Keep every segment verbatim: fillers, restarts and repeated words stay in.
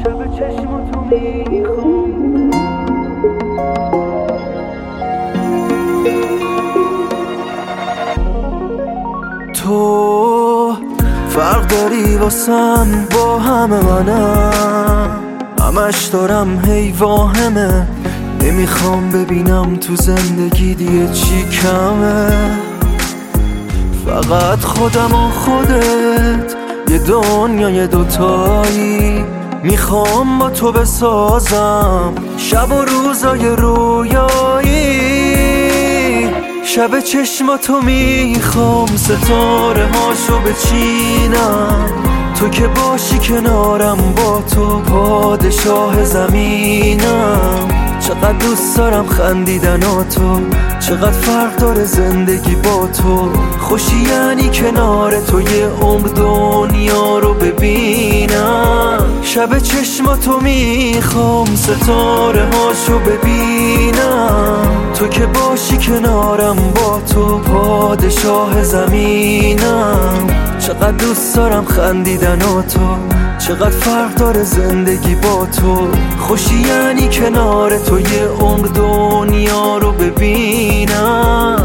شب چشماتو میخوام. تو فرق داری واسم با همه منم، همش دارم هی واهمه، نمیخوام ببینم تو زندگی دیگه چی کمه. فقط خودم و خودت یه دنیای دوتایی، میخوام با تو بسازم شب و روزای رویایی. شب چشماتو میخوام ستاره هاشو بچینم، تو که باشی کنارم با تو پادشاه زمینم. چقدر دوست دارم خندیدن و تو، چقدر فرق داره زندگی با تو. خوشی یعنی کنار تو یه عمر دنیا رو ببینم. شب چشماتو میخوام ستاره هاشو ببینم، تو که باشی کنارم با تو پادشاه زمینم. چقدر دوست دارم خندیدن و تو، چقدر فرق داره زندگی با تو. خوشی یعنی کنار تو یه عمر دنیا رو ببینم.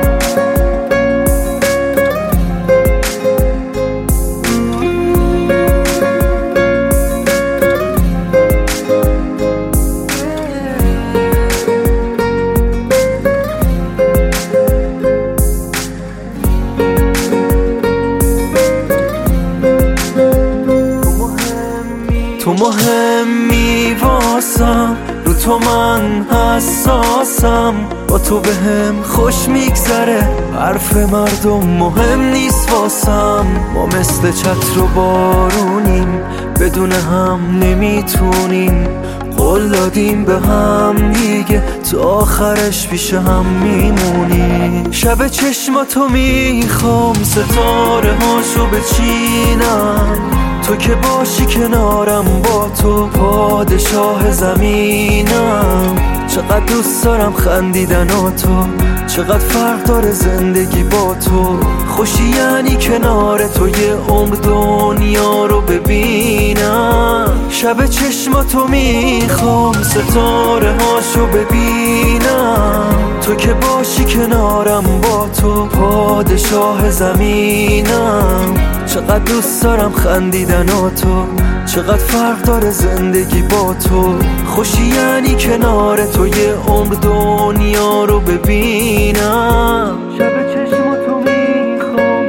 تو مهمی واسم، رو تو من حساسم، با تو بهم خوش میگذره، حرف مردم مهم نیست واسم. ما مثل چتر و بارونیم، بدون هم نمیتونیم، قول دادیم به هم دیگه تا آخرش پیش هم میمونیم. شب چشماتو میخوام ستاره هاشو بچینم، تو که باشی کنارم با تو پادشاه زمینم. چقدر دوست دارم خندیدن و تو، چقدر فرق داره زندگی با تو. خوشی یعنی کنار تو یه عمر دنیا رو ببینم. شب چشماتو میخوام ستاره هاشو ببینم، تو که باشی کنارم با تو پادشاه زمینم. چقدر دوست دارم خندیدن و تو، چقدر فرق داره زندگی با تو. خوشی یعنی کنار تو یه عمر دنیا رو ببینم. شب چشماتو میخوام.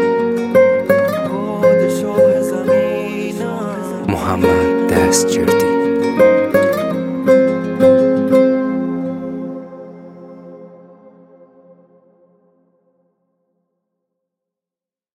محمد دستجردی.